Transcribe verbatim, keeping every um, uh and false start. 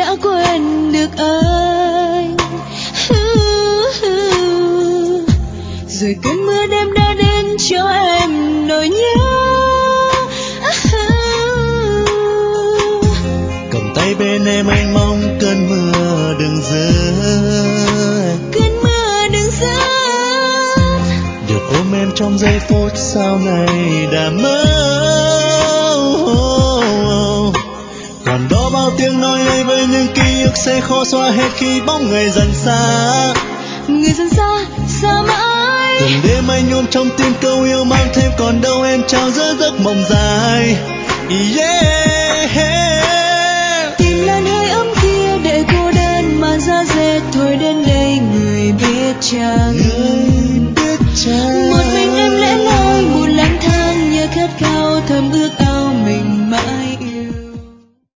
đã quên được anh. Rồi cơn mưa đêm đã đến cho em nỗi nhớ. Cầm tay bên em anh mong cơn mưa đừng rơi, Cơn mưa đừng rơi. được ôm em trong giây phút sau này đã mất. Còn đó bao tiếng nói ấy với những ký ức sẽ khó xóa hết khi bóng ngày dần xa. Người dần xa xa mãi. Từng đêm anh ôm trong tim câu yêu mang thêm còn đâu em trao giữa giấc mộng dài. Yeah.